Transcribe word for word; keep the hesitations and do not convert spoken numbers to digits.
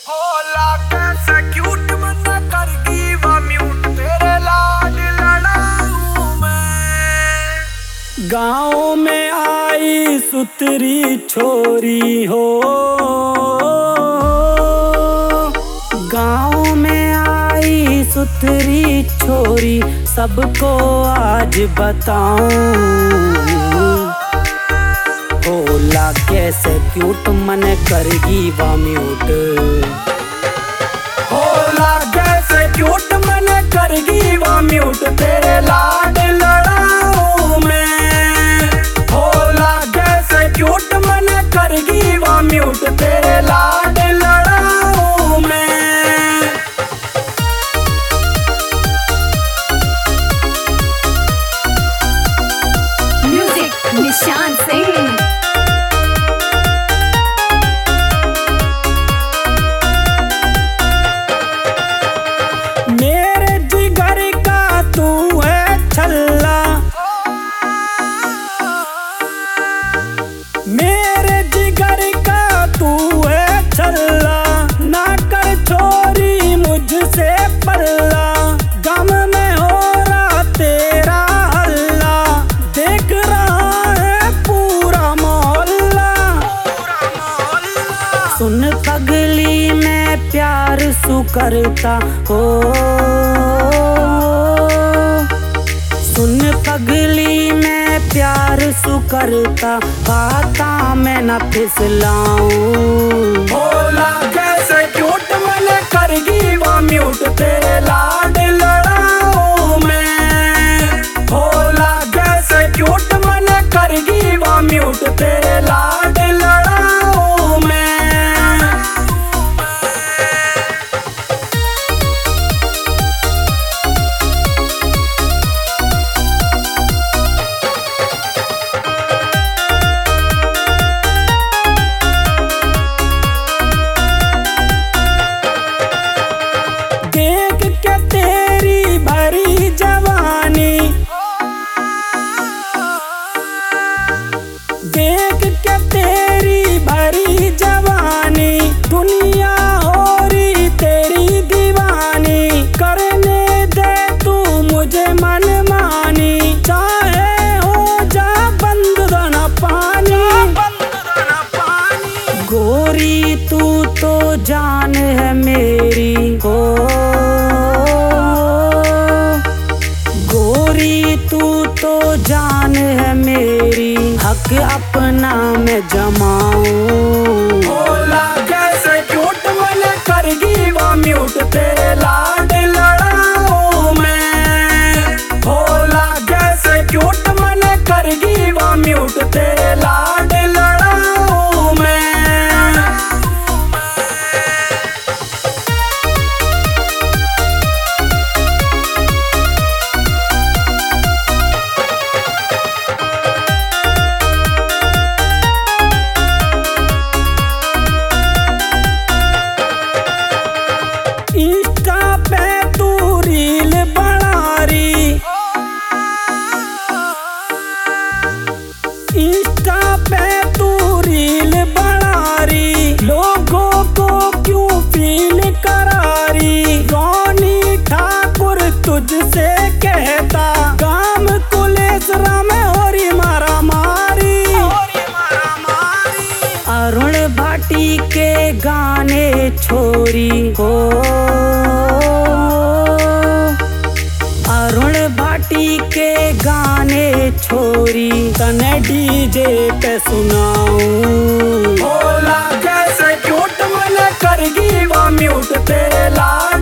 गाँव में आई सुतरी छोरी हो, गाँव में आई सुतरी छोरी, सबको आज बताऊं होला कैसे क्यूट मन करगी वा म्यूट, होला कैसे क्यूट मन करगी वा म्यूट, तेरे लाड लड़ाऊं मैं, होला कैसे क्यूट मन करगी वा म्यूट, तेरे लाड लड़ाऊं मैं। म्यूजिक निशान सिंह। मेरे जिगर का तू है छल्ला, मेरे जिगर का तू है छल्ला, ना कर छोरी मुझसे पल्ला, गम में हो रहा तेरा हल्ला, देख रहा है पूरा मोहल्ला, सुन पगली मैं प्यार सु करता हो, सुन पगली मैं प्यार सु करता, बाता मैं न फिसलाऊं, होला कैसे क्यूट मन करगी वा म्यूट, तेरे लाड लड़ाऊं मैं, होला कैसे क्यूट मन करगी वा म्यूट, तेरे लाड लड़ाऊं मैं। देख के तेरी भरी जवानी, देख के तेरी भरी जवानी, दुनिया हो रही तेरी दीवानी, करने दे तू मुझे मनमानी, चाहे हो जा बंद दाना पानी, गोरी तू तो जान है मेरी हो, गोरी तू तो जान है मेरी, हक अपना मैं जमाऊं, होला कैसे क्यूट मन करगी वा म्यूट, तेरे लाड लड़ाऊं मैं, होला कैसे क्यूट मन करगी वा म्यूट, तेरे लाड लड़ाऊं मैं। इंस्टा पे तू रील बना रही, इंस्टा पे तू रील बना रही, लोगों को क्यों फील करा रही, रोनी ठाकुर तुझसे कहता, काम कुलेसरा में हो रही मारा मारी, अरुण भाटी के गाने छोरी हो, अरुण भाटी के गाने छोरी, तने डीजे पे सुनाऊं, होला कैसे क्यूट मन करगी वा म्यूट, तेरे लाड